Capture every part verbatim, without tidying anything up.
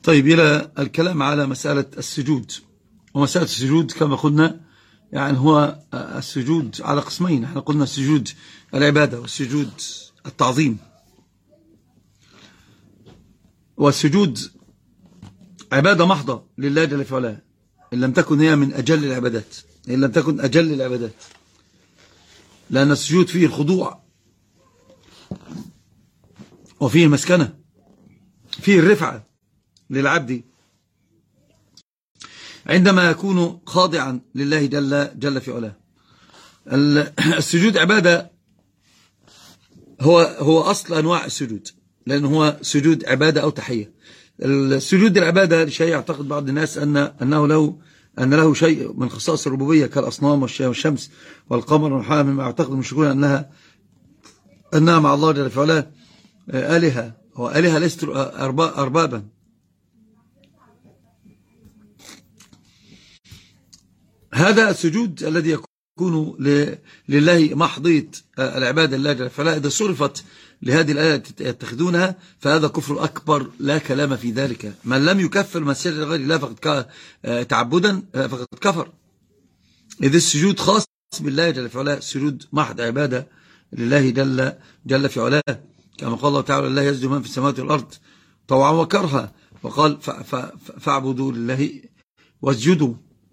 طيب إلى الكلام على مسألة السجود. ومسألة السجود كما قلنا يعني هو السجود على قسمين. احنا قلنا السجود العبادة والسجود التعظيم. والسجود عبادة محضة لله جل في علاه، إن لم تكن هي من أجل العبادات، إن لم تكن أجل العبادات، لأن السجود فيه الخضوع وفيه المسكنة، فيه الرفعة للعبد عندما يكون خاضعا لله جل, جل في علاه. السجود عبادة هو هو أصل أنواع السجود، لأنه هو سجود عبادة أو تحية. السجود العبادة شيء يعتقد بعض الناس أن أنه له أن له شيء من خصائص الربوبية كالأصنام والشمس والقمر والحال، مما يعتقد المشركون أنها أنها مع الله جل في علاه آلهة، وآلهة ليست أربابا. هذا السجود الذي يكون لله محضية العبادة لله جل في علاه إذا صرفت لهذه الآية التي يتخذونها فهذا كفر أكبر لا كلام في ذلك. من لم يكفر من سجد لغير الله فقد تعبدا فقد كفر، إذ السجود خاص بالله جل في علاه، السجود محض عبادة لله جل, جل في علاه، كما قال الله تعالى: الله يسجد من في السماوات والأرض طوعا وكرها، وقال فاعبدوا لله واسجدوا.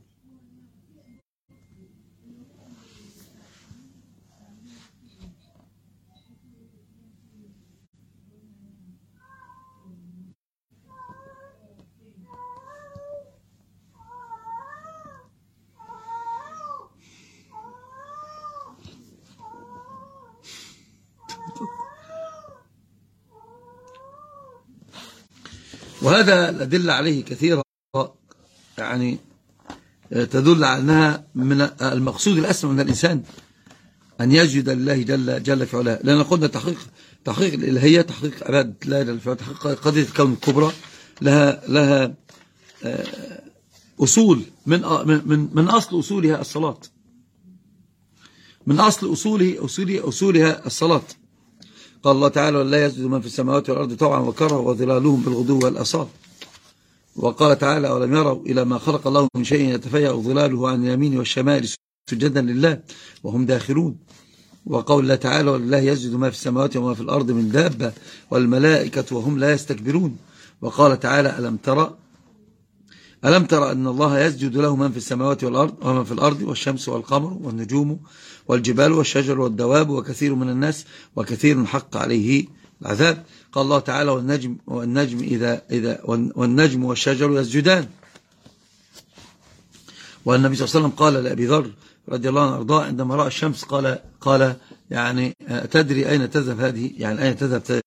وهذا الأدلة عليه كثيرة، يعني تدل على أنها من المقصود الأسمى من الإنسان أن يسجد لله جل, جل في علاه، لأن قلنا تحقيق تحقيق الإلهية، تحقيق عبادة الله جل في علاه، تحقيق قضية الكون الكبرى لها لها أصول من من من أصل أصولها الصلاة، من أصل أصوله أصوله أصولها الصلاة. قال الله تعالى: ولا يسجد من في السماوات والأرض طوعا وكرها وظلالهم بالغدو والآصال. وقال تعالى: ولم يروا إلى ما خلق الله من شيء يتفيأ ظلاله عن اليمين والشمال سجدا لله وهم داخلون. وقول الله تعالى: ولله يسجد ما في السماوات وما في الأرض من دابة والملائكة وهم لا يستكبرون. وقال تعالى: ألم ترى ألم ترى أن الله يسجد له من في السماوات والأرض ومن في الأرض والشمس والقمر والنجوم والجبال والشجر والدواب وكثير من الناس وكثير حق عليه العذاب. قال الله تعالى: والنجم والنجم إذا إذا والنجم والشجر يسجدان. والنبي صلى الله عليه وسلم قال لأبي ذر رضي الله عنه وارضاه عندما رأى الشمس قال قال يعني تدري أين تذهب هذه، يعني أين تذهب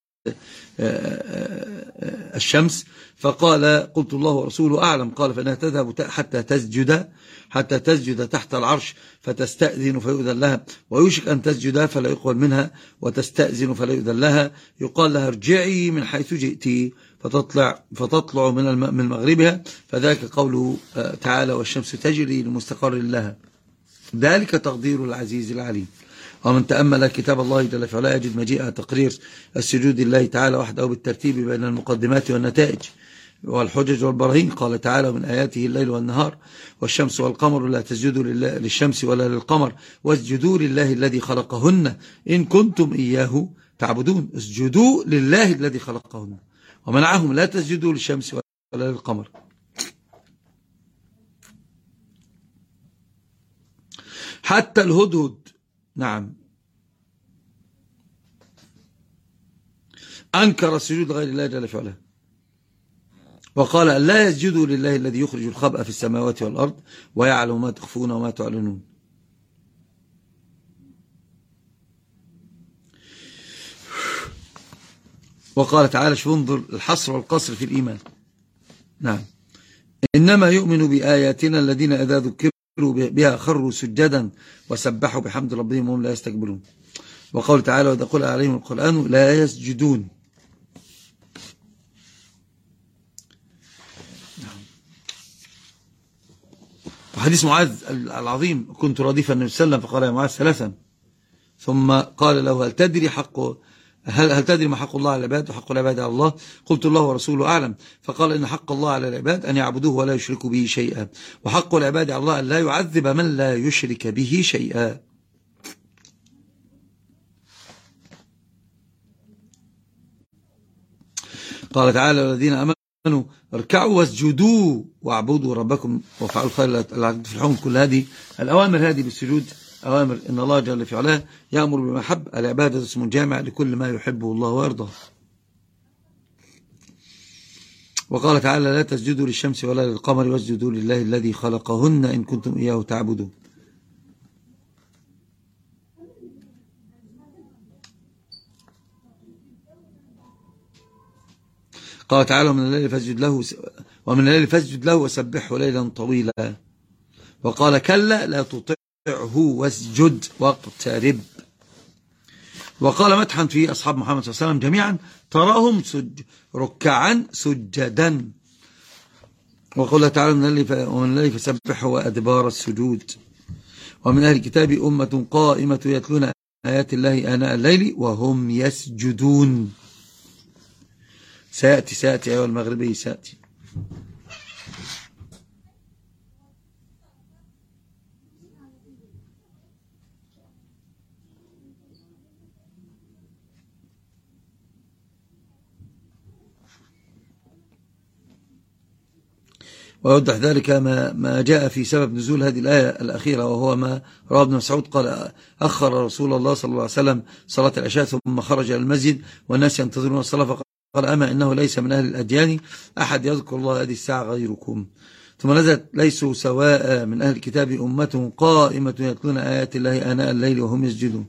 الشمس؟ فقال: قلت الله ورسوله أعلم. قال: فإنها تذهب حتى تسجد حتى تسجد تحت العرش فتستأذن فيؤذن لها، ويوشك أن تسجد فلا يقبل منها، وتستأذن فلا يؤذن لها، يقال لها: ارجعي من حيث جئتي، فتطلع فتطلع من من مغربها، فذاك قوله تعالى: والشمس تجري لمستقر لها، ذلك تقدير العزيز العليم. ومن تأمل كتاب الله جل في علاه يجد مجيء تقرير السجود لله تعالى وحده بالترتيب بين المقدمات والنتائج والحجج والبراهين. قال تعالى: من آياته الليل والنهار والشمس والقمر لا تسجدوا للشمس ولا للقمر واسجدوا لله الذي خلقهن إن كنتم إياه تعبدون. اسجدوا لله الذي خلقهن، ومنعهم: لا تسجدوا للشمس ولا للقمر. حتى الهدهد نعم أنكر السجود غير الله جل في علاه، وقال: لا يسجدوا لله الذي يخرج الخبأ في السماوات والأرض ويعلم ما تخفون وما تعلنون. وقال تعالى: شوف انظر الحصر والقصر في الإيمان. نعم إنما يؤمن بآياتنا الذين إذا ذكروا بها خروا سجدا وسبحوا بحمد ربهم وهم لا يستكبرون. وقال تعالى: وإذا قرئ عليهم القرآن لا يسجدون. وحديث معاذ العظيم: كنت رديف النبي صلى الله عليه وسلم فقال: يا معاذ ثلاثا، ثم قال له: هل تدري حق هل, هل تدري ما حق الله على العباد وحق العباد على الله؟ قلت الله ورسوله أعلم. فقال إن حق الله على العباد أن يعبدوه ولا يشركوا به شيئا، وحق العباد على الله أن لا يعذب من لا يشرك به شيئا. قال تعالى الذين آمنوا اركعوا واسجدوا واعبدوا ربكم وافعلوا الخير لعلكم تفلحون. كل هذه الأوامر هذه بالسجود أوامر إن الله جل في علاه يأمر بما يحب. العبادة اسم جامع لكل ما يحبه الله ويرضاه. وقال تعالى لا تسجدوا للشمس ولا للقمر واسجدوا لله الذي خلقهن إن كنتم إياه تعبدون. قال تعالى ومن الليل فاسجد له ومن الليل فاسجد له وسبحه ليلا طويلا. وقال كلا لا تطعه واسجد واقترب. وقال مدحا في أصحاب محمد صلى الله عليه وسلم جميعا تراهم سج ركعا سجدا. وقال تعالى ومن الليل فسبحه وأدبار السجود. ومن أهل الكتاب أمة قائمة يتلون آيات الله آناء الليل وهم يسجدون. سيأتي سيأتي أيها المغربي سيأتي. ويوضح ذلك ما, ما جاء في سبب نزول هذه الآية الأخيرة، وهو ما رواه ابن مسعود قال أخر رسول الله صلى الله عليه وسلم صلاة العشاء ثم خرج إلى المسجد والناس ينتظرون الصلاة فقال أما إنه ليس من أهل الأديان أحد يذكر الله هذه الساعة غيركم. ثم نزلت ليسوا سواء من أهل الكتاب أمة قائمة يتلون آيات الله آناء الليل وهم يسجدون.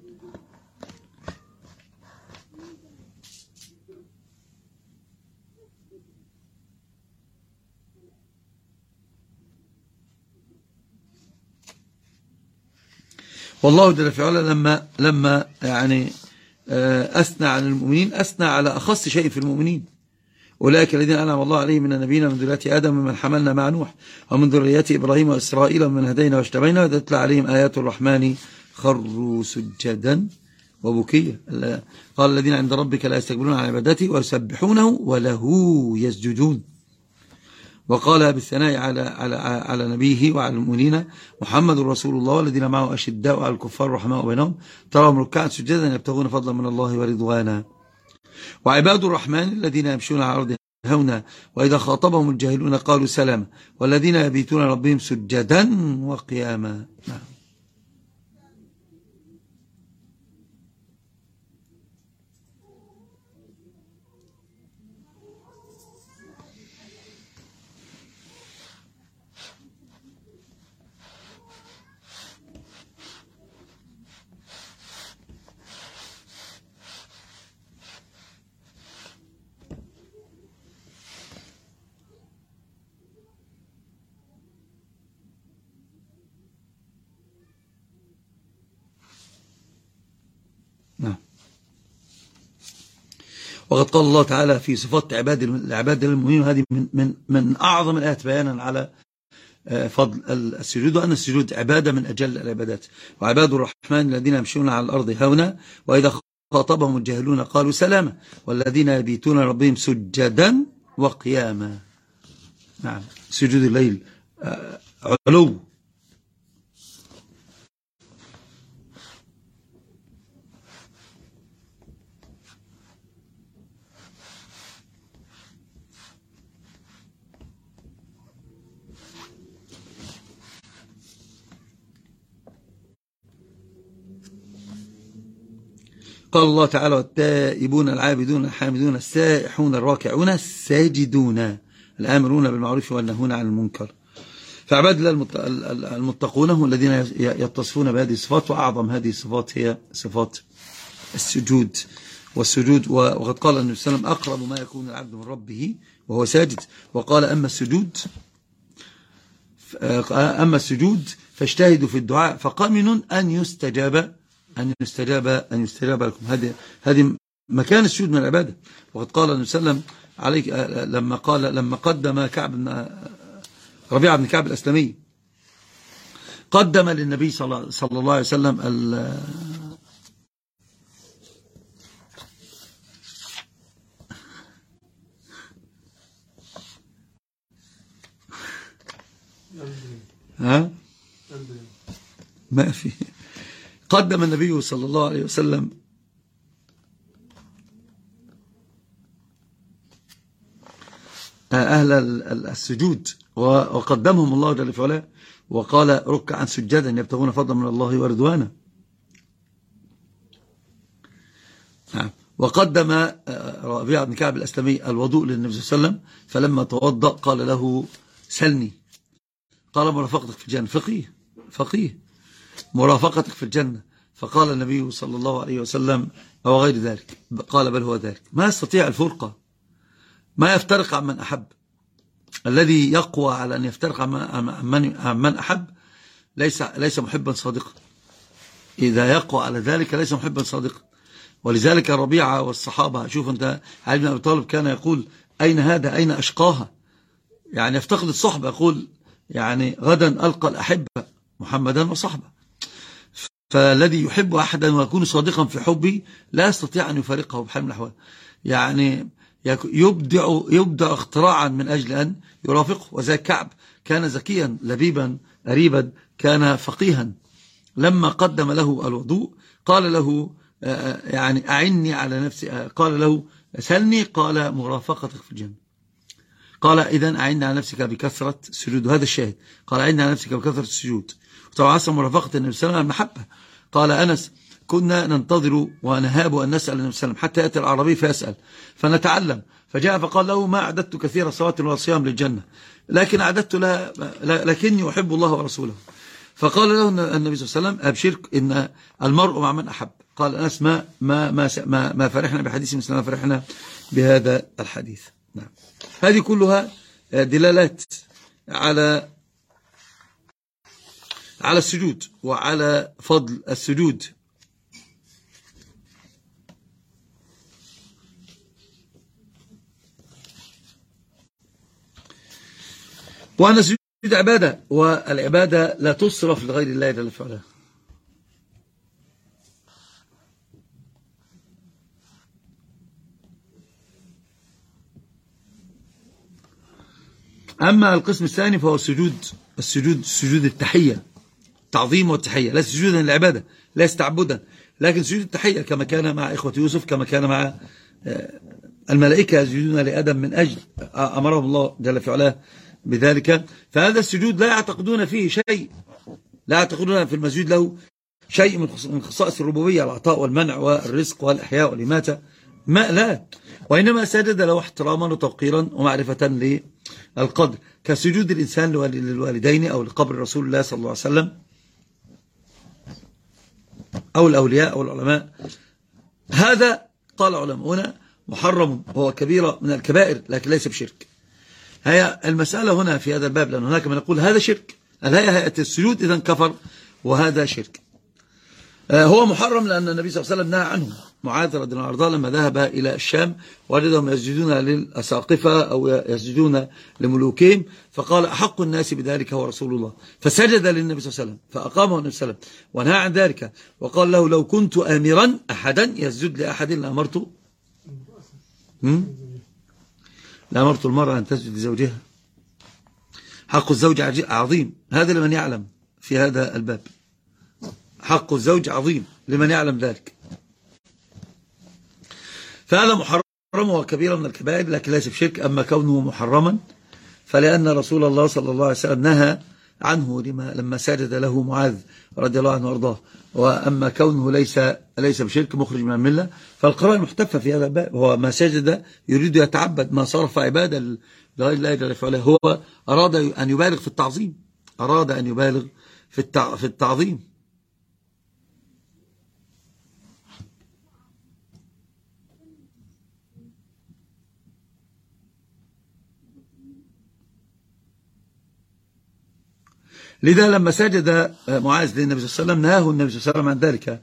والله جل في علا لما لما يعني أثنى عن المؤمنين أثنى على أخص شيء في المؤمنين. أولئك الذين أنعم الله عليهم من النبيين من ذرية آدم ومن حملنا مع نوح ومن ذرية إبراهيم وإسرائيل ومن هدينا واجتبينا وتتلى عليهم آيات الرحمن خروا سجدا وبكيا. قال الذين عند ربك لا يستكبرون عن عبادته ويسبحونه وله يسجدون. وقال بالثناء على على على نبيه وعلى المؤمنين محمد رسول الله والذين معه أشداء على الكفار رحماء بينهم تراهم ركعا سجدا يبتغون فضلا من الله ورضوانا. وعباد الرحمن الذين يمشون على الأرض هونا وإذا خاطبهم الجاهلون قالوا سلاما والذين يبيتون ربهم سجدا وقياما. نعم. نعم. وقد قال الله تعالى في صفات عباد العباد المؤمنين، هذه من من من اعظم الايات بيانا على فضل السجود، وان السجود عباده من اجل العبادات. وعباد الرحمن الذين يمشون على الارض هونا واذا خاطبهم الجاهلون قالوا سلاما والذين يبيتون ربهم سجدا وقياما. نعم. سجود الليل علو. قال الله تعالى والتائبون العابدون الحامدون السائحون الراكعون الساجدون الآمرون بالمعروف والنهون عن المنكر. فعباد الله المتقون هم الذين يتصفون بهذه الصفات، وأعظم هذه الصفات هي صفات السجود. والسجود وقد قال النبي صلى الله عليه وسلم أقرب ما يكون العبد من ربه وهو ساجد. وقال أما السجود أما السجود فاجتهدوا في الدعاء فقمن أن يستجاب أن يستجاب أن يستجاب لكم. هذه هذه مكان السجود من العبادة. وقد قال النبي صلى الله عليه وسلم عليك لما قال لما قدم كعب بن ربيعة بن كعب الأسلمي قدم للنبي صلى الله عليه وسلم ها ما في. قدم النبي صلى الله عليه وسلم أهل السجود وقدمهم الله جل في علاه وقال ركعا سجدا يبتغون فضلا من الله ورضوانا. وقدم ربيعة بن كعب الأسلمي الوضوء للنبي صلى الله عليه وسلم، فلما توضأ قال له سلني، قال مرافقتك في الجنة. فقيه فقيه مرافقتك في الجنة. فقال النبي صلى الله عليه وسلم أو غير ذلك، قال بل هو ذلك. ما يستطيع الفرقة، ما يفترق عن من أحب. الذي يقوى على أن يفترق عن من أحب ليس ليس محبا صادقا. إذا يقوى على ذلك ليس محبا صادقا. ولذلك الربيعة والصحابة، شوف أنت، علي بن أبي طالب كان يقول أين هذا أين أشقاها، يعني يفتقد الصحبة، يقول يعني غدا ألقى الأحبة محمدا وصحبه. فالذي يحب أحدا ويكون صادقا في حبه لا يستطيع أن يفارقه بحال من الأحوال. يعني يبدع يبدع اختراعا من أجل أن يرافقه. وزي كعب كان ذكيا لبيبا أريبا، كان فقيها. لما قدم له الوضوء قال له يعني أعني على نفسي، قال له سلني، قال مرافقتك في الجنة. قال إذن أعني على نفسك بكثرة السجود. وهذا الشاهد، قال أعني على نفسك بكثرة السجود. وطبعا عصر مرافقة النبي صلى الله عليه وسلم المحبة. قال أنس كنا ننتظر ونهاب أن نسأل النبي صلى الله عليه وسلم حتى يأتي العربي فيسأل فنتعلم. فجاء فقال له ما أعددت كثير صلاة وصيام للجنة، لكن أعددت لها لكني أحب الله ورسوله. فقال له النبي صلى الله عليه وسلم أبشرك إن المرء مع من أحب. قال أنس ما ما ما ما فرحنا بحديث مثل ما فرحنا بهذا الحديث. نعم. هذه كلها دلالات على على السجود وعلى فضل السجود. وأن السجود عبادة، والعبادة لا تصرف لغير الله جل وعلا. أما القسم الثاني فهو السجود السجود سجود التحية، تعظيم والتحية، لا سجودا للعبادة، لا تعبدا، لكن سجود التحية كما كان مع إخوة يوسف، كما كان مع الملائكة يسجدون لآدم من أجل أمرهم الله جل في علاه بذلك. فهذا السجود لا يعتقدون فيه شيء، لا يعتقدون في المسجود له شيء من خصائص الربوبية، العطاء والمنع والرزق والإحياء والإماتة، ما لا، وإنما سجد له احتراما وتوقيرا ومعرفة للقدر، كسجود الإنسان للوالدين أو لقبر رسول الله صلى الله عليه وسلم أو الأولياء أو العلماء. هذا قال علماؤنا محرم، هو كبيرة من الكبائر لكن ليس بشرك. هي المسألة هنا في هذا الباب، لأن هناك من يقول هذا شرك، الهيئة هيئة السجود إذن كفر وهذا شرك. هو محرم لأن النبي صلى الله عليه وسلم نهى عنه. معاذ رضي الله عنه لما ذهب إلى الشام وجدهم يسجدون للأساقفة أو يسجدون لملوكهم، فقال أحق الناس بذلك هو رسول الله، فسجد للنبي صلى الله عليه وسلم فأقامه النبي صلى الله عليه وسلم ونهى عن ذلك، وقال له لو كنت آمرا أحدا يسجد لأحد لأمرت لأمرت المرأة أن تسجد لزوجها. حق الزوج عظيم، هذا لمن يعلم في هذا الباب، حق الزوج عظيم لمن يعلم ذلك. فهذا محرم وكبيرة من الكبائر لكن ليس بشرك. أما كونه محرما فلأن رسول الله صلى الله عليه وسلم نهى عنه لما لما سجد له معاذ رضي الله عنه وارضاه. وأما كونه ليس ليس بشرك مخرج من الملة، فالقرآن محتفى في هذا الباب. هو ما سجد يريد يتعبد، ما صرف عبادة لغير الله جل وعلا، هو أراد أن يبالغ في التعظيم، أراد أن يبالغ في في التعظيم. لذا لما سجد معاذ للنبي صلى الله عليه وسلم نهاه النبي صلى الله عليه وسلم عن ذلك.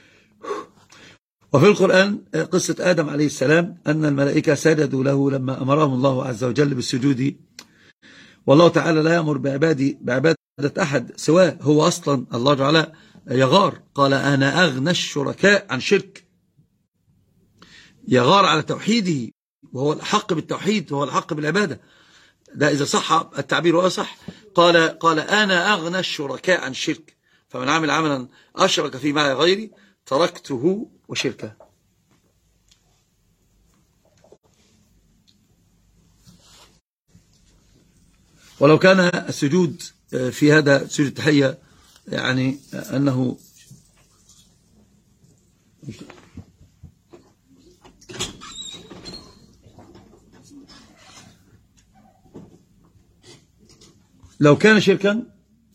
وفي القرآن قصة آدم عليه السلام أن الملائكة سجدوا له لما أمرهم الله عز وجل بالسجود، والله تعالى لا يأمر بعبادي بعبادة أحد سواه، هو أصلا الله تعالى يغار، قال أنا أغنى الشركاء عن شرك، يغار على توحيده وهو الحق بالتوحيد وهو الحق بالعبادة. ده إذا صح التعبير ولا صح. قال قال أنا أغنى الشركاء عن الشرك، فمن عمل عملا أشرك فيه معي غيري تركته وشركه. ولو كان السجود في هذا سجود التحية يعني أنه لو كان شركا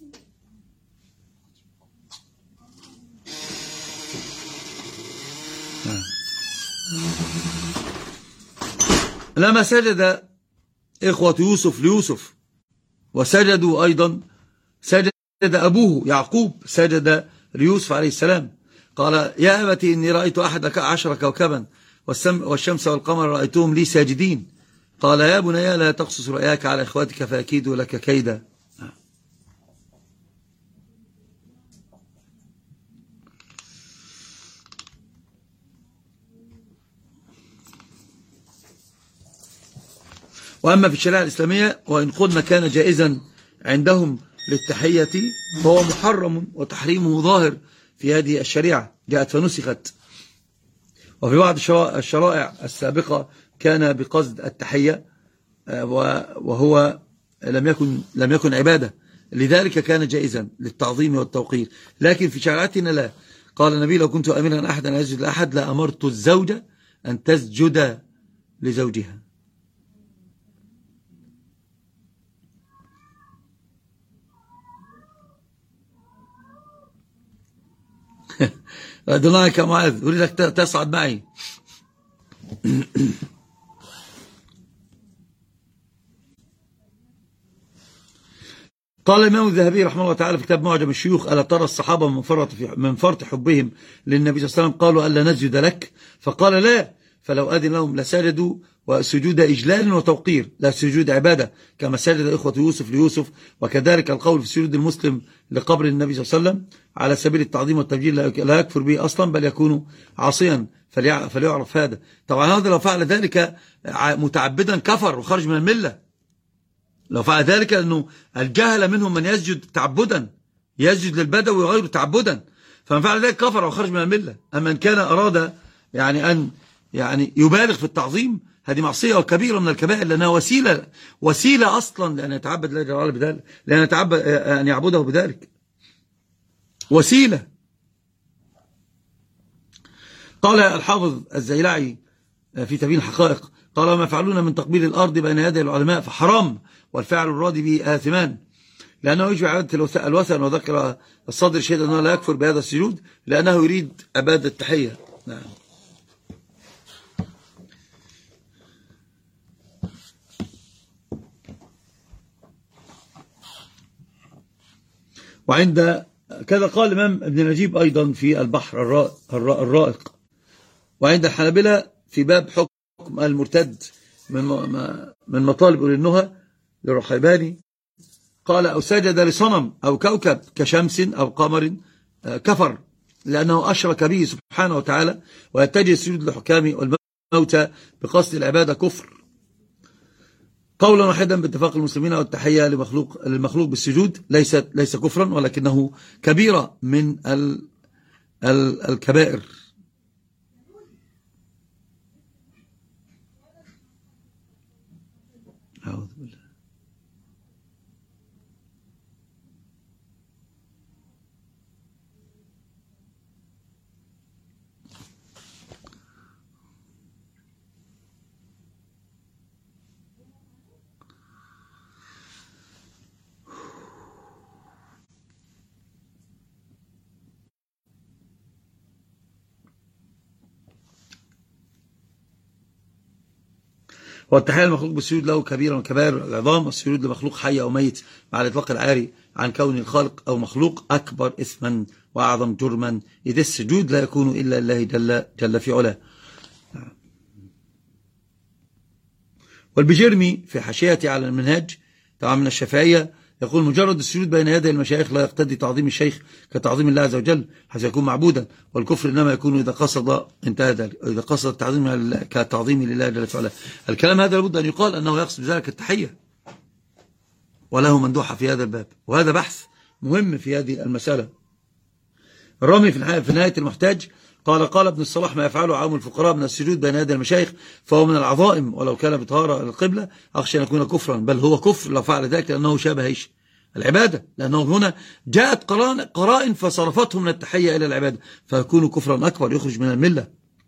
لما سجد إخوة يوسف ليوسف وسجدوا أيضا، سجد أبوه يعقوب سجد ليوسف عليه السلام، قال يا أبتي إني رأيت أحد عشر كوكبا والشمس والقمر رأيتهم لي ساجدين، قال يا بني لا تقصص رؤياك على إخواتك فأكيدوا لك كيدا. وأما في الشريعة الإسلامية وإن قلنا كان جائزا عندهم للتحية فهو محرم وتحريمه ظاهر في هذه الشريعة جاءت فنسخت. وفي بعض الشرائع السابقة كان بقصد التحية وهو لم يكن لم يكن عبادة، لذلك كان جائزا للتعظيم والتوقير. لكن في شريعتنا لا. قال النبي لو كنت أمرا أحدا أن يسجد لأحد لأمرت الزوجة أن تسجد لزوجها. دونك يا معاذ أريدك تصعد معي. قال الإمام الذهبي رحمه الله تعالى في كتاب معجم الشيوخ ألا ترى الصحابة من فرط, من فرط حبهم للنبي صلى الله عليه وسلم قالوا ألا نسجد لك، فقال لا، فلو أذن لهم لسجدوا، وسجود إجلال وتوقير لا سجود عبادة كما سجد إخوة يوسف ليوسف. وكذلك القول في سجود المسلم لقبر النبي صلى الله عليه وسلم على سبيل التعظيم والتبجيل لا يكفر به أصلا بل يكون عاصيا فليعرف هذا. طبعا هذا لو فعل ذلك متعبدا كفر وخرج من الملة، لو فعل ذلك أنه الجهل منهم من يسجد تعبدا، يسجد للبدوي وغيره تعبدا، فمن فعل ذلك كفر وخرج من الملة. أما إن كان أراد يعني أن يعني يبالغ في التعظيم هذه معصية وكبيرة من الكبائر، لأنها وسيلة وسيلة أصلا لأن يتعبد الله جل وعلا بذلك، لأن يتعبد أن يعبده بذلك وسيلة. قال الحافظ الزيلعي في تبيين الحقائق قال ما فعلون من تقبيل الأرض بين يدي العلماء فحرام، والفعل الراضي به آثمان، لأنه يجب عبادة الوثن. وذكر الصدر شهد أنه لا يكفر بهذا السجود لأنه يريد عبادة التحية. نعم. وعند كذا قال الإمام ابن نجيب أيضا في البحر الرائق. وعند الحنابلة في باب حكم المرتد من من مطالب أولي النهى للرحيباني قال أو سجد لصنم أو كوكب كشمس أو قمر كفر، لأنه أشرك به سبحانه وتعالى، ويتجه السجود للحكام والموتى بقصد العبادة كفر. قولا واحدا باتفاق المسلمين والتحية لمخلوق للمخلوق بالسجود ليس ليس كفرا، ولكنه كبيرة من ال ال الكبائر. أعوذ بالله. والتحية المخلوق بالسجود له كبيرة من كبائر العظام، والسجود لمخلوق حي أو ميت مع الإطلاق العاري عن كون الخالق أو مخلوق أكبر إثما وأعظم جرما، إذ السجود لا يكون إلا الله جل, جل في علاه. والبجرمي في حاشيته على المنهاج طبعا من الشافعية يقول مجرد السجود بين يدي المشايخ لا يقتضي تعظيم الشيخ كتعظيم الله عز وجل حتى يكون معبودا، والكفر إنما يكون إذا قصد انتهى ذلك، إذا قصد التعظيم كتعظيم لله جل وعلا. الكلام هذا لابد أن يقال أنه يقصد بذلك التحية. وله مندوحة في هذا الباب، وهذا بحث مهم في هذه المسألة. الرامي في نهاية المحتاج قال قال ابن الصلاح: ما يفعله عام الفقراء من السجود بين يدي المشايخ فهو من العظائم، ولو كان بطهارة القبلة أخشى أن يكون كفرا، بل هو كفر لو فعل ذلك لأنه شابه ايش؟ العبادة، لأنه هنا جاءت قرائن فصرفته من التحية إلى العبادة فيكون كفرا أكبر يخرج من الملة.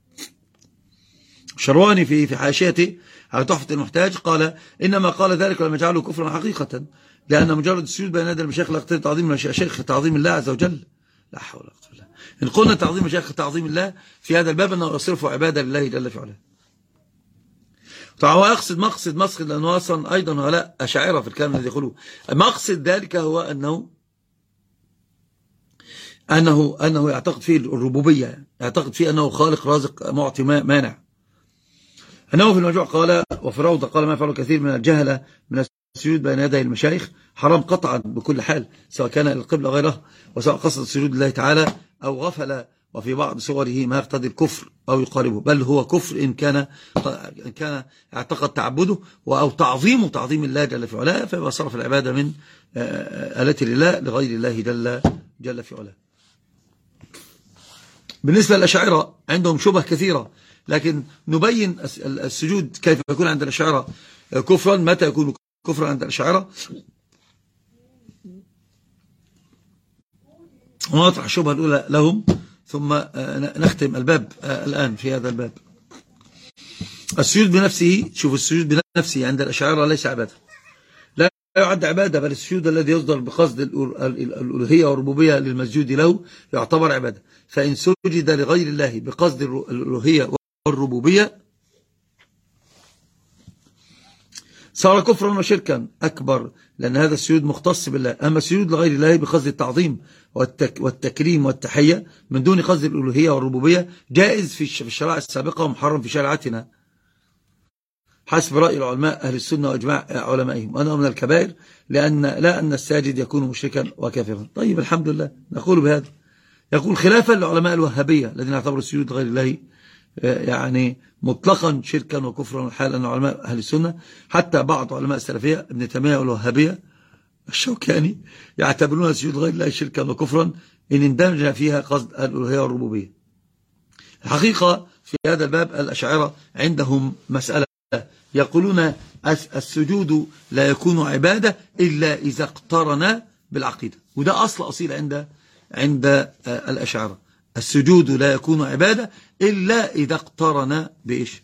شرواني في في حاشيته على تحفة المحتاج قال: إنما قال ذلك لم يجعله كفرا حقيقة، لأن مجرد السجود بين يدي المشايخ لا يقتضي تعظيم الشيخ تعظيم الله عز وجل. لا حول ولا قوة إلا بالله. إن قلنا تعظيم الشيخ تعظيم الله في هذا الباب أنه يصرف عبادة لله جل في علاه. فهو يقصد مقصد مقصد لأنه أصلا أيضا هؤلاء أشاعرة في الكلام الذي يقولوه. مقصد ذلك هو أنه أنه أنه يعتقد فيه الربوبية، يعتقد فيه أنه خالق رازق معطي مانع. أنه في المرجوع قال وفي الروضة قال: ما يفعل كثير من الجهلة من السجود بين يدي المشايخ حرام قطعا بكل حال، سواء كان القبلة غيره، وسواء قصد السجود لله تعالى أو غفل، وفي بعض صوره ما يقتضي الكفر أو يقاربه، بل هو كفر إن كان إن كان اعتقد تعبده أو تعظيمه تعظيم الله جل في علاه، فيبقى صرف العبادة من آلات لله لغير الله جل جل في علاه. بالنسبة للأشاعرة عندهم شبه كثيرة، لكن نبين السجود كيف يكون عند الأشاعرة كفرا، متى يكون كفرا عند الأشاعرة، ونطرح الشبهة الأولى لهم، ثم نختم الباب الآن في هذا الباب. السجود بنفسه، شوف، السجود بنفسه عند الأشاعرة ليس عبادة، لا يعد عبادة، بل السجود الذي يصدر بقصد الألوهية والربوبية للمسجود له يعتبر عبادة. فإن سجد لغير الله بقصد الألوهية والربوبية صار كفرا وشركا أكبر، لأن هذا السجود مختص بالله. أما السجود لغير الله بقصد التعظيم والتك والتكريم والتحية من دون قصد الألوهية والربوبية جائز في الشرائع السابقة ومحرم في شريعتنا حسب رأي العلماء أهل السنة وإجماع علمائهم، وأنه من الكبائر، لأن لا أن الساجد يكون مشركا وكافرا. طيب الحمد لله، نقول بهذا. يقول خلافا لعلماء الوهابية الذين اعتبروا السجود غير الله يعني مطلقا شركا وكفرا، الحال أن علماء أهل السنة حتى بعض علماء السلفية ابن تيمية والوهابية الشوكاني يعتبرون السجود غير الله شركا وكفرا إن اندمج فيها قصد الألوهية والربوبية. الحقيقة في هذا الباب الأشاعرة عندهم مسألة، يقولون السجود لا يكون عبادة إلا إذا اقترن بالعقيدة، وده أصل أصيل عند عند الأشاعرة. السجود لا يكون عبادة إلا إذا اقترن بإيش؟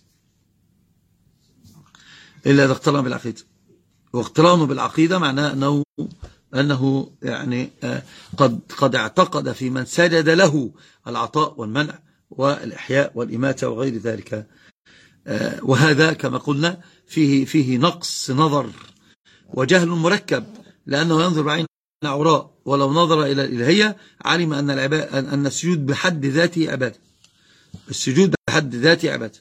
إلا إذا اقترن بالعقيدة. واقترانه بالعقيدة معناه أنه أنه يعني قد قد اعتقد في من سجد له العطاء والمنع والإحياء والإماتة وغير ذلك، وهذا كما قلنا فيه فيه نقص نظر وجهل مركب، لأنه ينظر بعين عوراء، ولو نظر إلى الإلهية علم أن العبادة أن السجود بحد ذاته عبادة، السجود بحد ذاته عبادة،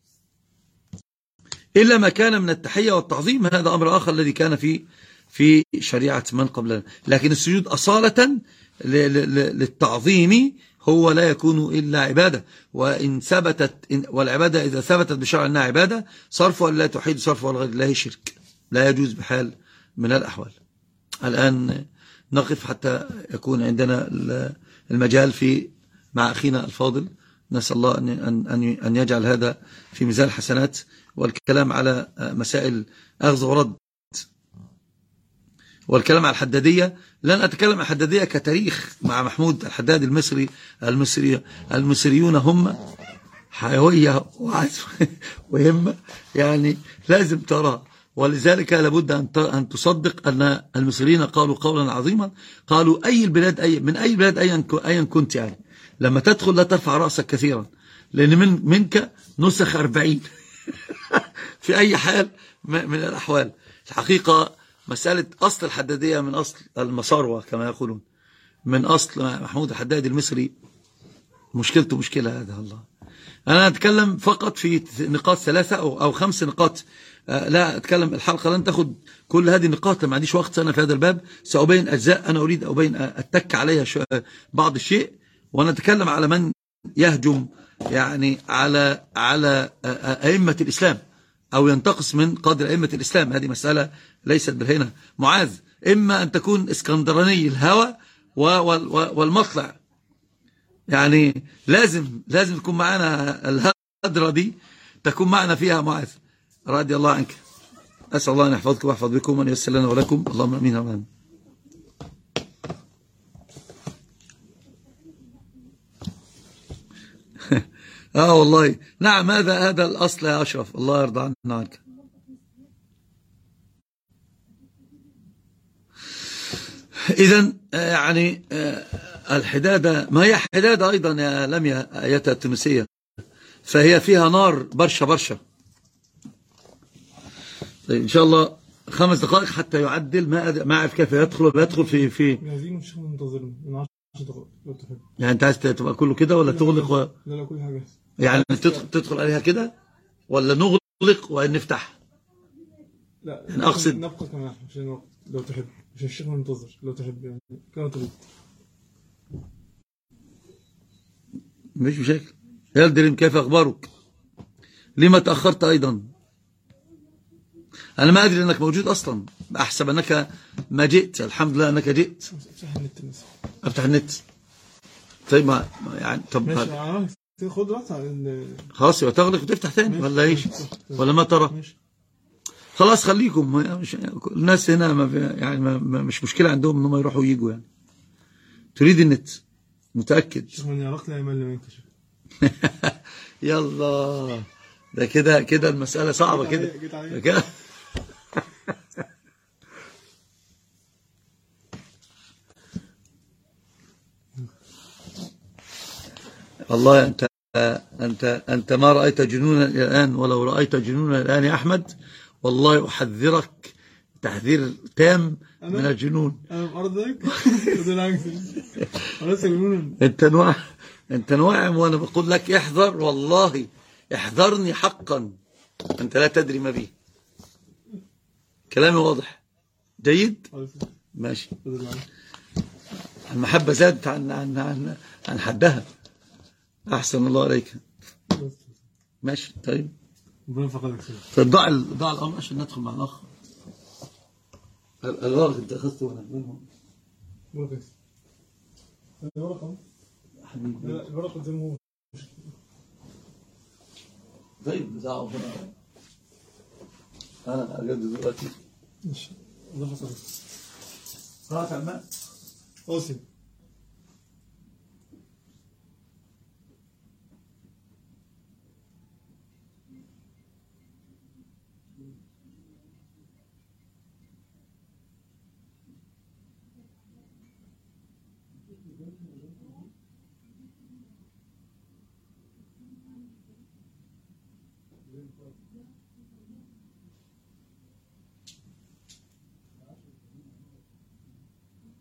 إلا ما كان من التحية والتعظيم، هذا أمر آخر الذي كان في في شريعة من قبلنا. لكن السجود أصالة للتعظيم هو لا يكون إلا عبادة، وإن ثبتت والعبادة إذا ثبتت بشرع أنها عبادة صرفها لا توحيد، صرفها لغير الله شرك، لا يجوز بحال من الأحوال. الآن نقف حتى يكون عندنا المجال في مع أخينا الفاضل، نسأل الله أن أن أن يجعل هذا في ميزان الحسنات، والكلام على مسائل أخذ ورد، والكلام على الحدادية. لن أتكلم عن الحدادية كتاريخ مع محمود الحداد المصري، المصري المصريون هم حيوية وهمة يعني لازم ترى، ولذلك لابد أن تصدق أن المصريين قالوا قولا عظيما، قالوا أي البلاد أي من أي بلاد أيا كنت يعني لما تدخل لا ترفع رأسك كثيرا، لأن من منك نسخ أربعين في أي حال من الأحوال. الحقيقة مسألة أصل الحدادية من أصل المصاروة كما يقولون، من أصل محمود الحداد المصري، مشكلته مشكلة هذا. الله أنا أتكلم فقط في نقاط ثلاثة أو, أو خمس نقاط، لا أتكلم الحلقة لن تأخذ كل هذه النقاط، ما عنديش وقت أنا في هذا الباب، سأبين أجزاء أنا أريد أبين أتك عليها بعض الشيء، ونتكلم على من يهجم يعني على على أئمة الإسلام أو ينتقص من قدر أئمة الإسلام. هذه مسألة ليست بالهينة. معاذ إما أن تكون اسكندراني الهوى والمطلع، يعني لازم لازم تكون معنا الهدرة دي، تكون معنا فيها معاذ رضي الله عنك. أسأل الله أن يحفظكم ويحفظ بكم وأن ييسر لنا ولكم، اللهم آمين آمين. اه والله نعم، هذا هذا الأصل يا أشرف، الله يرضى عنا عنك. إذن يعني الحدادة ما هي حدادة أيضا يا لميا آياتها التونسية، فهي فيها نار برشا برشا. طيب إن شاء الله خمس دقائق حتى يعدل، ما ما أعرف كيف يدخل يدخل في في يعني أنت عايز تبقى كله كده ولا تغلق و... لا لا كل حاجة يعني تدخل, تدخل عليها كده ولا نغلق ونفتح؟ لا يعني أقصد نبقى كمان عشان لو تحب، عشان الشيخ منتظر لو تحب يعني كما تريد. مش مشاكل. يا دريم كيف أخبارك؟ لما تأخرت أيضا؟ أنا ما أدري أنك موجود أصلا، أحسب أنك ما جئت. الحمد لله أنك جئت. افتح النت مثلا. أفتح النت. طيب ما يعني طب ماشي خد راحتك. خلاص يبقى تغلق وتفتح ثاني ولا ايش؟ ولا ما ترى؟ ماشي. خلاص خليكم، مش الناس هنا ما يعني ما مش مشكلة عندهم ان هم يروحوا ويجوا يعني. تريد النت متأكد؟ شوف من يعرق لا يمل منك. يلا ده كده كده المسألة صعبة كده كده. والله أنت أنت أنت ما رأيت جنونا الآن، ولو رأيت جنونا الآن يا أحمد والله أحذرك تحذير تام من الجنون. أنا أرضك أنت نوع أنت نوعم، وأنا بقول لك احذر، والله احذرني حقا، أنت لا تدري ما بي. كلامي واضح جيد؟ ماشي. المحبة زادت عن عن عن, عن حدها. أحسن الله عليك. ماشي طيب. طيب ضع ضع الأمر عشان ندخل مع الأخ. الورق أنت أخذته ولا منهم؟ ورقة. الورقة. حبيبي. لا الورقة زي ما هو. طيب بتاعه أنا أجد دلوقتي. ماشي. الله يحفظك. راحت على الماء. أوسي.